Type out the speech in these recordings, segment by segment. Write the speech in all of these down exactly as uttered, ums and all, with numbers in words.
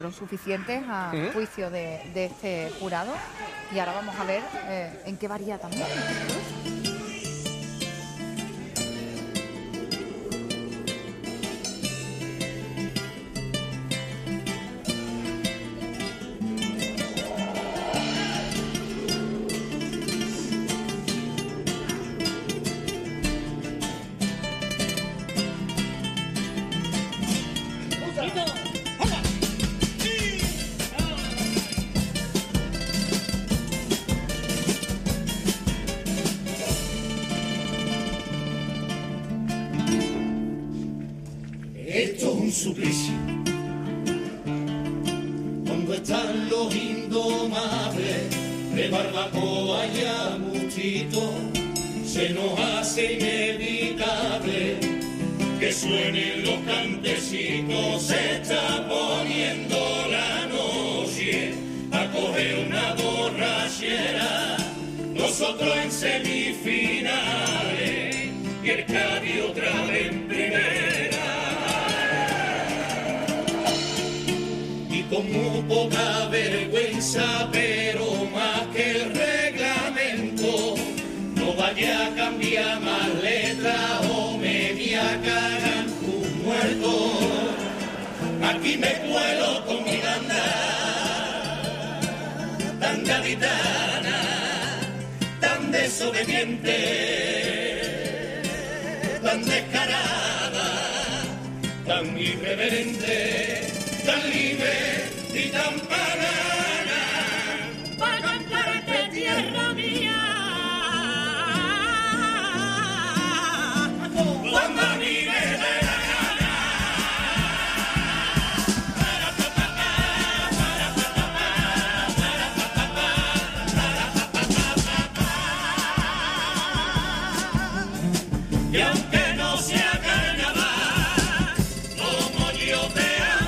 fueron suficientes a ¿Mm? juicio de, de este jurado, y ahora vamos a ver eh, en qué varía también. Esto es un suplicio. Cuando están los indomables de barbacoa y agustito, se nos hace inevitable que suenen los cantecitos. Se está poniendo la noche a coger una borrachera, nosotros en semifinales y el Cádiz otra vez en primera. Con muy poca vergüenza, pero más que el reglamento, no vaya a cambiar más letras o media cagan tus muertos. Aquí me cuelo con mi banda, tan gaditana, tan desobediente, tan descarada, tan irreverente, tan libre y tan pagana, para cantarte tierra mía. Cuando a mí me dé la gana. Y aunque no sea carnaval, como yo te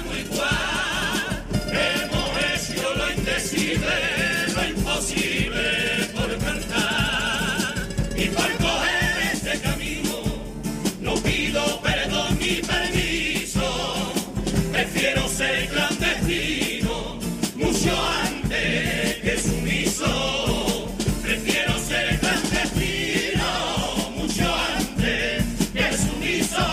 lo imposible por cantar, y por coger este camino no pido perdón ni permiso, prefiero ser clandestino mucho antes que sumiso, prefiero ser clandestino mucho antes que sumiso.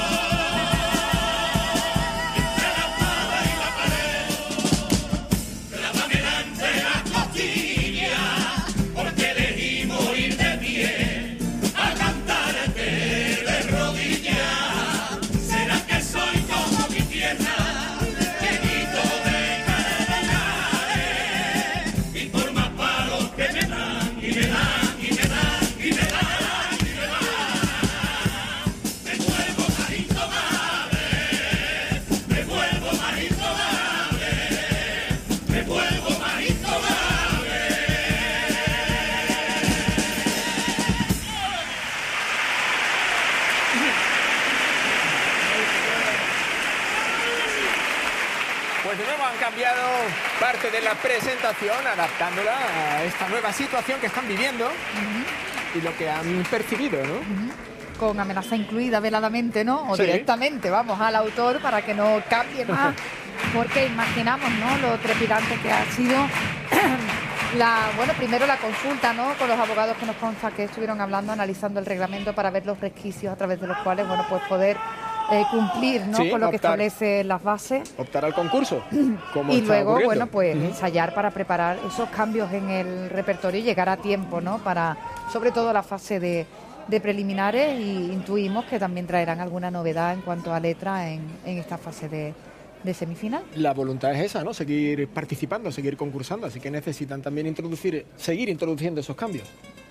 Parte de la presentación, adaptándola a esta nueva situación que están viviendo uh-huh. y lo que han percibido, ¿no? Uh-huh. Con amenaza incluida veladamente, ¿no? O sí. directamente, vamos, al autor para que no cambie más, porque imaginamos, ¿no?, lo trepidante que ha sido la, bueno, primero la consulta, ¿no?, con los abogados que nos consta que estuvieron hablando, analizando el reglamento para ver los resquicios a través de los cuales, bueno, pues poder Eh, cumplir, ¿no?, sí, con lo optar, que establece las bases. Optar al concurso. Como y luego, ocurriendo. bueno, pues uh-huh. ensayar para preparar esos cambios en el repertorio y llegar a tiempo, ¿no?, para, sobre todo, la fase de, de preliminares, y intuimos que también traerán alguna novedad en cuanto a letra en, en esta fase de, de semifinal. La voluntad es esa, ¿no?, seguir participando, seguir concursando, así que necesitan también introducir, seguir introduciendo esos cambios.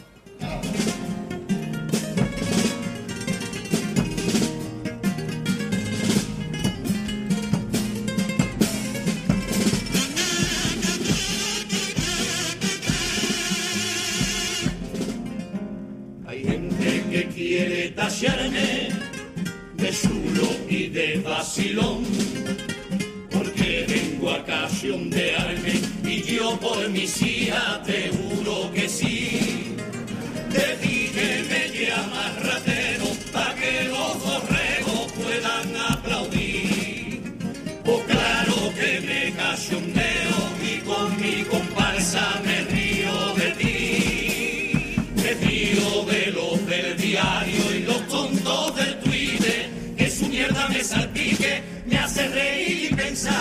Que quiere tallarme de chulo y de vacilón, porque vengo a cachondearme y yo por mis hijas te juro que sí. Te dije me llamas ratero pa' que los borregos puedan aplaudir. Oh, claro que me cae cachondeo y con mi comparsa me río de ti. Me río de los del diario y los tontos del Twitter, que su mierda me salpique, me hace reír y pensar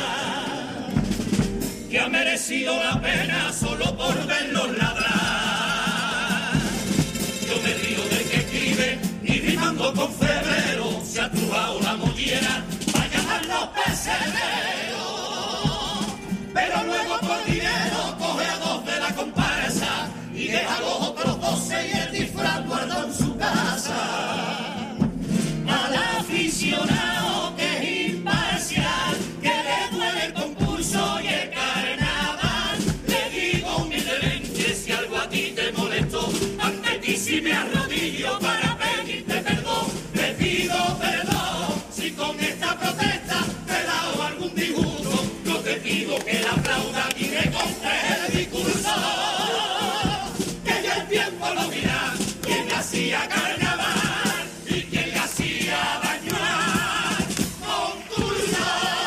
que ha merecido la pena solo por verlos ladrar. Yo me río del que escribe y rimando con febrero se ha trubado la mollera para llamar los pecereros. Pero luego por dinero coge a dos de la comparsa y deja a los otros doce y el disfraz guardado en su casa. Al aficionado que es imparcial, que le duele el concurso y el carnaval, le digo humildemente, si algo a ti te molestó, ante ti si me arrodillo para pedirte perdón, te pido perdón, si con esta protesta te he dado algún disgusto, no te pido que la aplauda y me contes el discurso, que ya el tiempo lo dirá, quien hacía carnaval y quien le hacía bañar concurso.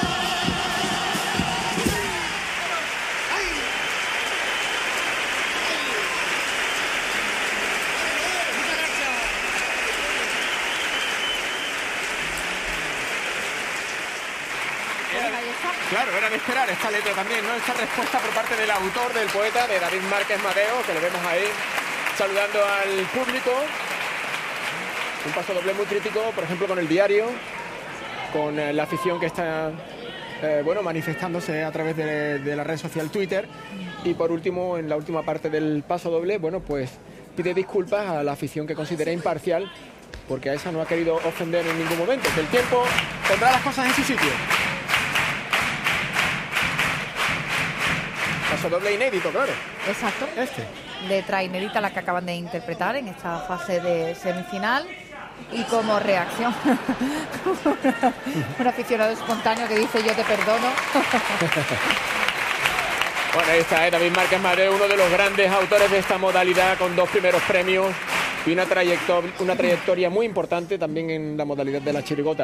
Claro, era de esperar esta letra también, ¿no? Esta respuesta por parte del autor, del poeta, de David Márquez Mateo, que le vemos ahí saludando al público. Un paso doble muy crítico, por ejemplo, con el diario, con eh, la afición que está eh, bueno, manifestándose a través de, de la red social Twitter. Y por último, en la última parte del paso doble, bueno, pues pide disculpas a la afición que considera imparcial, porque a esa no ha querido ofender en ningún momento. Que el tiempo pondrá las cosas en su sitio. Paso doble inédito, claro. Exacto. Este. Letra inédita la que acaban de interpretar en esta fase de semifinal. Y como reacción, un aficionado espontáneo que dice yo te perdono. Bueno, ahí está, ¿eh? David Márquez Mateo, uno de los grandes autores de esta modalidad, con dos primeros premios y una trayectoria, una trayectoria muy importante también en la modalidad de la chirigota.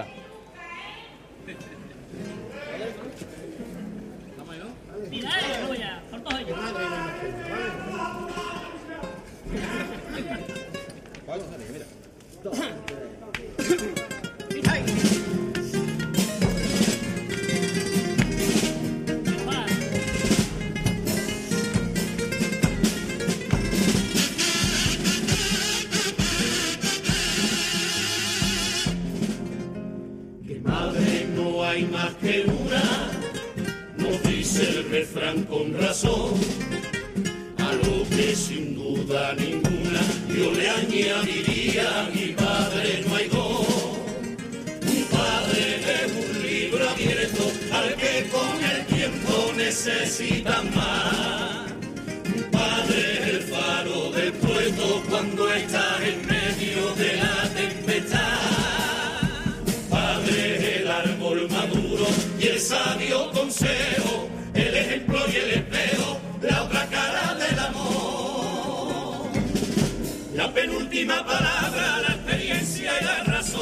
Que madre no hay más que una, nos dice el refrán con razón, a lo que sin duda ninguna yo le añadiría, mi padre no hay dos. Un padre es un libro abierto al que con el tiempo necesita más. Un padre es el faro del puerto cuando estás en medio de la tempestad. Un padre es el árbol maduro y el sabio consejo, el ejemplo y el espejo, la otra cara del amor. La penúltima palabra, la experiencia y la razón.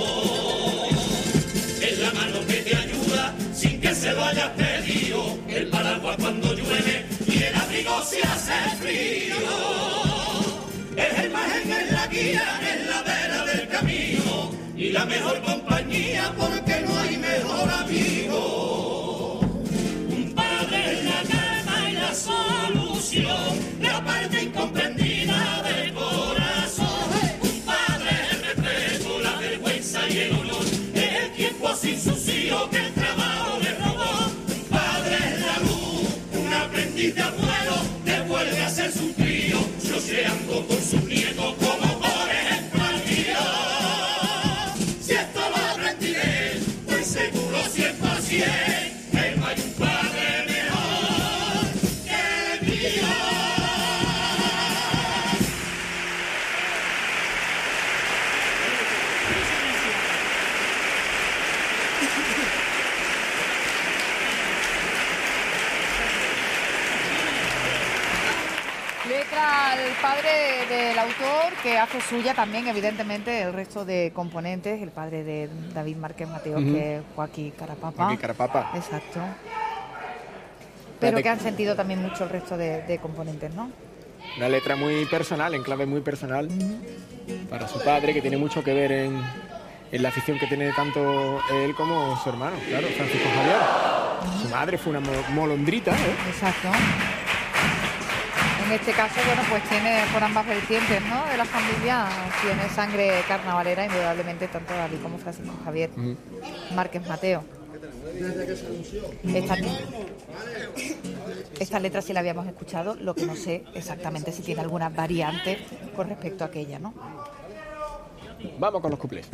Es la mano que te ayuda sin que se lo hayas pedido. El paraguas cuando llueve y el abrigo se hace frío. Es el margen en la guía, en la vera del camino. Y la mejor compañía porque no hay mejor amigo. Un padre en la calma y la solución, la parte incomprendida del corazón. Un padre el respeto, la vergüenza y el honor, es el tiempo sin sucio que el trabajo le robó. Un padre es la luz, un aprendiz de abuelo, que vuelve a ser su crío, chocheando con sus nietos como por ejemplo al mío. Si esto lo aprendiré, estoy seguro cien por ciento. Letra al padre del autor, que hace suya también, evidentemente, el resto de componentes. El padre de David Márquez Mateo, uh-huh. que es Joaquín Carapapa. Joaquín Carapapa. Exacto. pero que han sentido también mucho el resto de, de componentes, ¿no? Una letra muy personal, en clave muy personal, uh-huh. para su padre, que tiene mucho que ver en, en la afición que tiene tanto él como su hermano, claro, Francisco Javier. Uh-huh. Su madre fue una molondrita, ¿eh? Exacto. En este caso, bueno, pues tiene por ambas vertientes, ¿no?, de la familia, tiene sangre carnavalera, indudablemente, tanto David como Francisco Javier uh-huh. Márquez Mateo. Esta, esta letra sí la habíamos escuchado, lo que no sé exactamente si tiene alguna variante con respecto a aquella, ¿no? Vamos con los cuplés.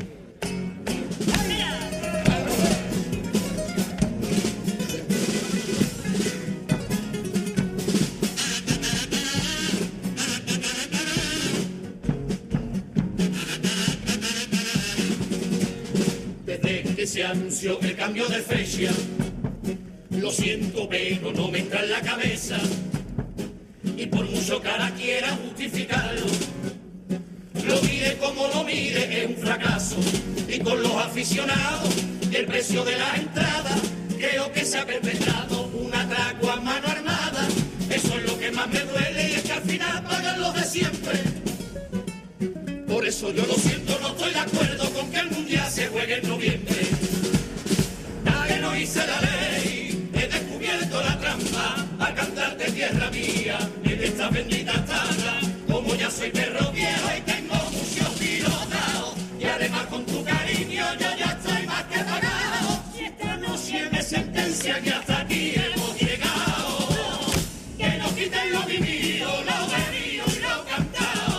Se anunció el cambio de fecha, lo siento pero no me entra en la cabeza, y por mucho cara quiera justificarlo, lo mire como lo mire es un fracaso, y con los aficionados y el precio de la entrada creo que se ha perpetrado un atraco a mano armada. Eso es lo que más me duele, y es que al final pagan los de siempre. Por eso yo lo siento, no estoy de acuerdo con que el mundial se juegue en noviembre. Nadie no hice la ley, he descubierto la trampa, a cantarte tierra mía, en esta bendita tierra. Como ya soy perro viejo y tengo muchos pilotados, y además con tu cariño yo ya estoy más que pagado. Y esta noche me sentencian y hasta aquí hemos llegado. Que nos quiten lo vivido, lo bebido y lo cantado.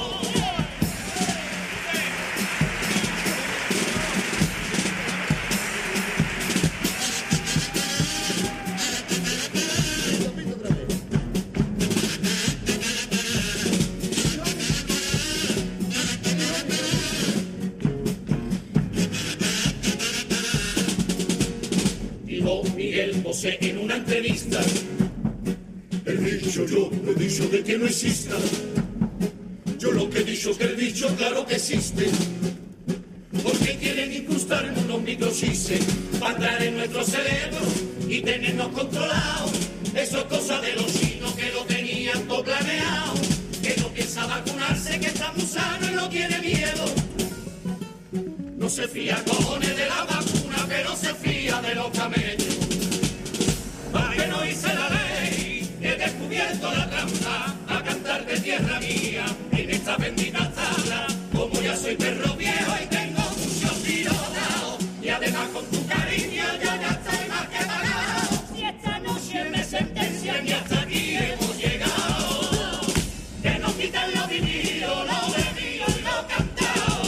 Miguel Bosé en una entrevista, el dicho yo no he dicho de que no exista, yo lo que he dicho es que el dicho claro que existe, porque quieren incrustar en unos microchips para entrar en nuestro cerebro y tenernos controlados. Eso es cosa de los chinos que lo tenían todo planeado, que no piensa vacunarse, que está muy sano y no tiene miedo. No se fía cojones de la vacuna, pero se fía de los camellos. ¿Para que no hice la ley? He descubierto la trampa, a cantar de tierra mía, en esta bendita tabla. Como ya soy perro viejo y tengo muchos tiros dados, y además con tu cariño yo ya estoy más que pagado. Y esta noche me sentencian y hasta aquí hemos llegado. Que nos quitan lo vivido, lo bebido y lo cantado.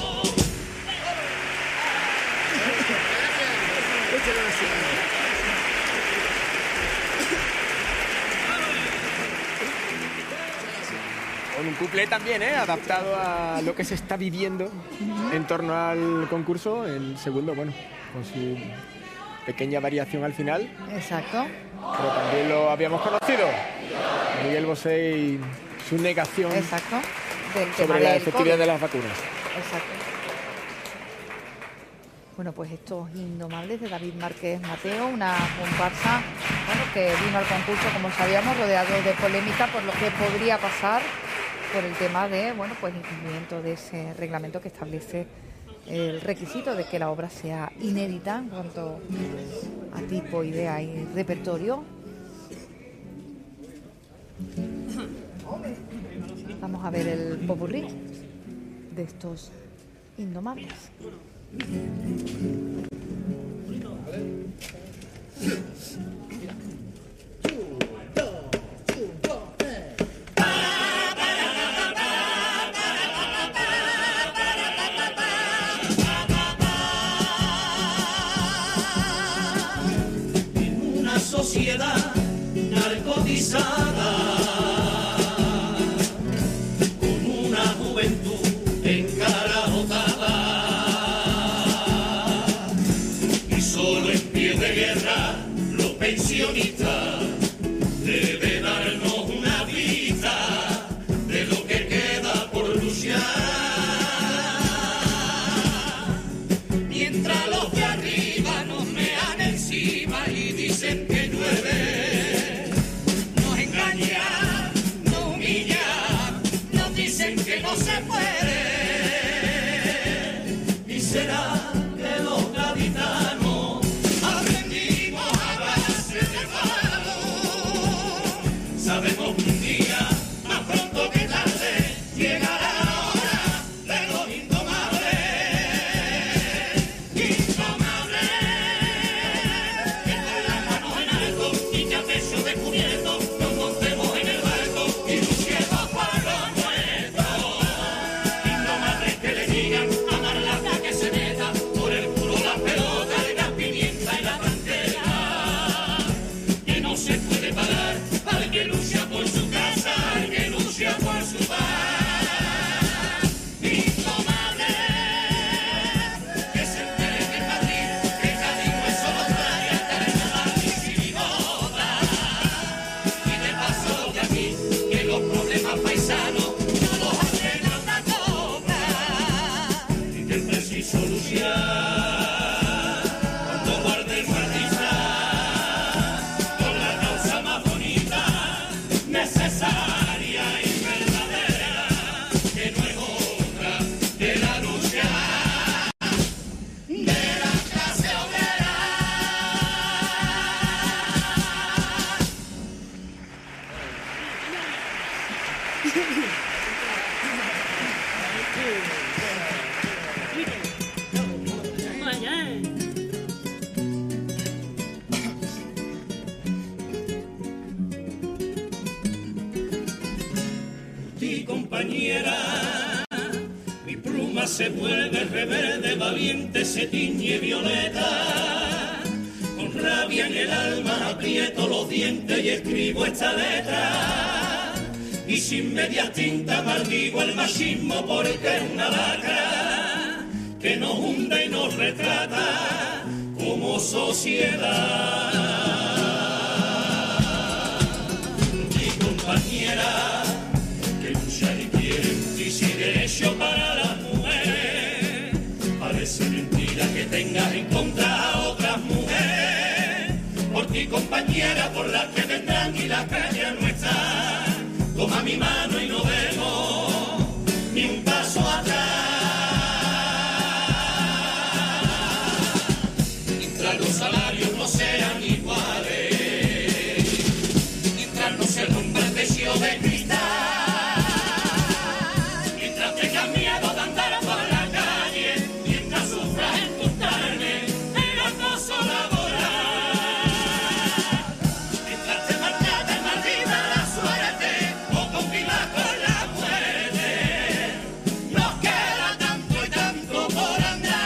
Con un cuplé también, ¿eh? Adaptado a lo que se está viviendo en torno al concurso. El segundo, bueno, con su pequeña variación al final. Exacto. Pero también lo habíamos conocido. Miguel Bosé y su negación. Exacto. Del sobre la efectividad de las vacunas. Exacto. Bueno, pues estos Indomables de David Márquez Mateo, una comparsa, bueno, que vino al concurso, como sabíamos, rodeado de polémica por lo que podría pasar por el tema de, bueno, pues incumplimiento de ese reglamento que establece el requisito de que la obra sea inédita en cuanto a tipo, idea y repertorio. Vamos a ver el popurrí de estos Indomables. En una sociedad narcotizada, con una juventud encarajotada, y solo en pie de guerra los pensionistas deben darnos una pista de lo que queda por luchar, mientras los de arriba nos mean encima y dicen que llueve. compañera, mi pluma se vuelve reverde, valiente se tiñe violeta. Con rabia en el alma aprieto los dientes y escribo esta letra. Y sin media tinta maldigo el machismo porque es una lacra que nos hunde y nos retrata como sociedad. Mi compañera, que lucha y quiere justicia y derecho para las mujeres, parece mentira que tengas en contra a otras mujeres. Por ti, compañera, por las que vendrán y la calle no está. Toma mi mano y no vemos ni un paso atrás. Mientras los salarios no sean iguales, mientras no se rompa el techo de cristal, mientras tengas miedo de andar por la calle, mientras sufras en tus carnes el acoso laboral, mientras te maltrate maldita la suerte o convivas con la muerte, nos queda tanto y tanto por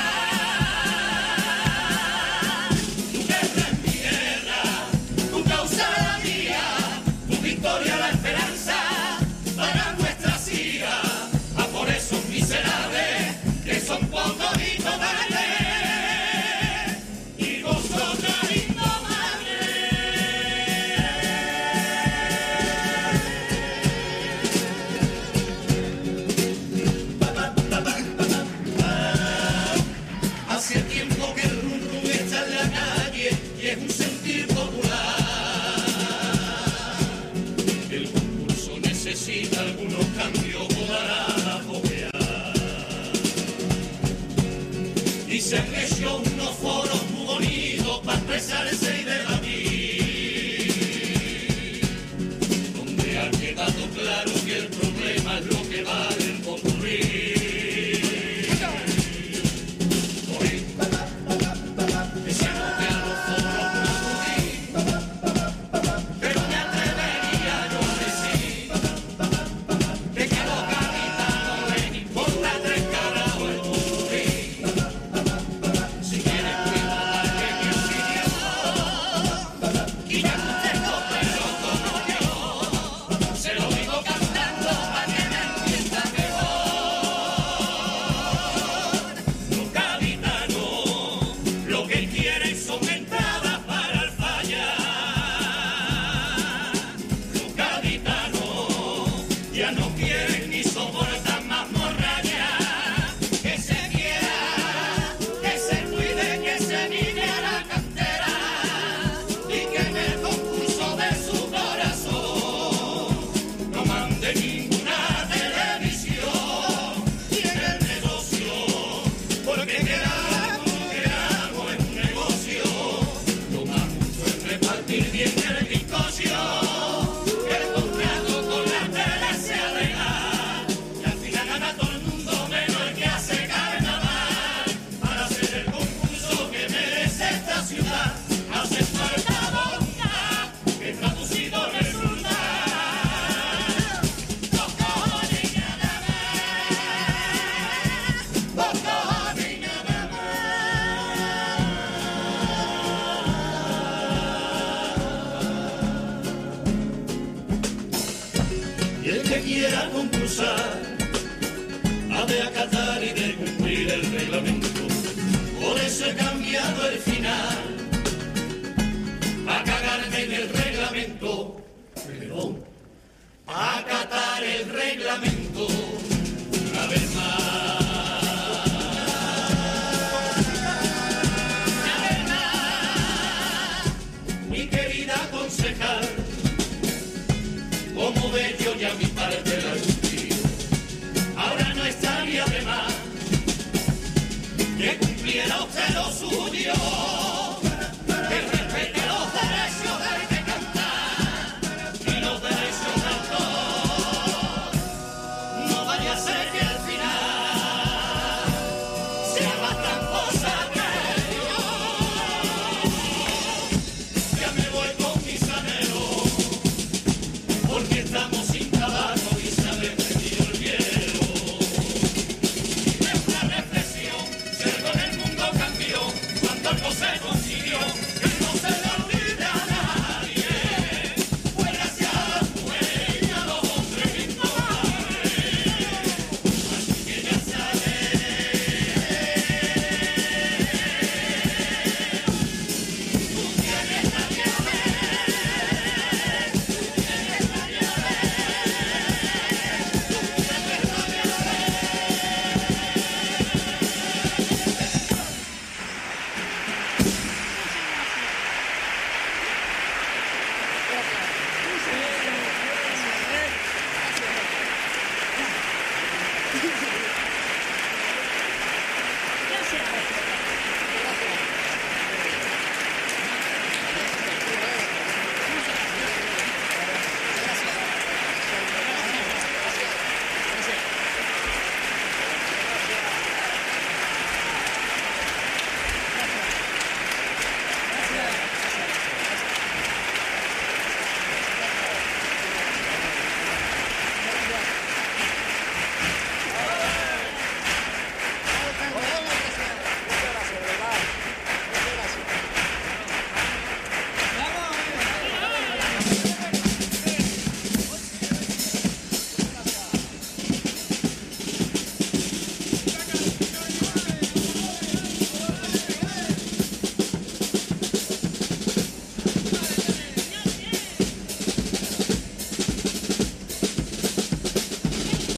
andar. Tu guerra es mi guerra, tu causa la mía, tu victoria la esperanza para nuestras hijas. A por esos miserables que son pocos y cobardes, y vosotras indomables. Hace tiempo que el rum rum está en la calle y es un sentir popular. El concurso necesita algunos cambios para foguear. Y se han hecho unos foros muy bonitos para expresarse y debatir, donde ha quedado claro que el problema es lo que vale el concurrir. Hoy, que se anote a los foros no acudí, pero me atrevería yo a decir de que a los gaditanos les importa tres carajos el concurrir. Si quieren cuidar que mi opinión, y ya que usted no pero como yo, se lo digo cantando para que me entienda mejor. Los gaditanos lo que quieren son entradas para el fallar. Los gaditanos ya no quieren ni soportan más morralla. Que se quiera, que se cuide, que se mire a la cantera y que en el concurso de su corazón no mande ninguna televisión y en el negocio, porque queramos, queramos es un negocio. Lo más justo es repartir bien el bizcocho, que el contrato con la tele sea legal y al final gana todo el mundo menos el que hace carnaval. Para hacer el concurso que merece esta ciudad hace falta voluntad, que traducido resulta dos cojones y nada más, dos cojones y nada más. Y el que quiera concursar ha de acatar y de cumplir el reglamento. Por eso he cambiado el final, a cagarme en el reglamento, perdón, a acatar el reglamento una vez más. Una vez más, mi querida concejal, como ve yo ya mi parte la cumplí, ahora no estaría de más que cumpliera usted lo suyo.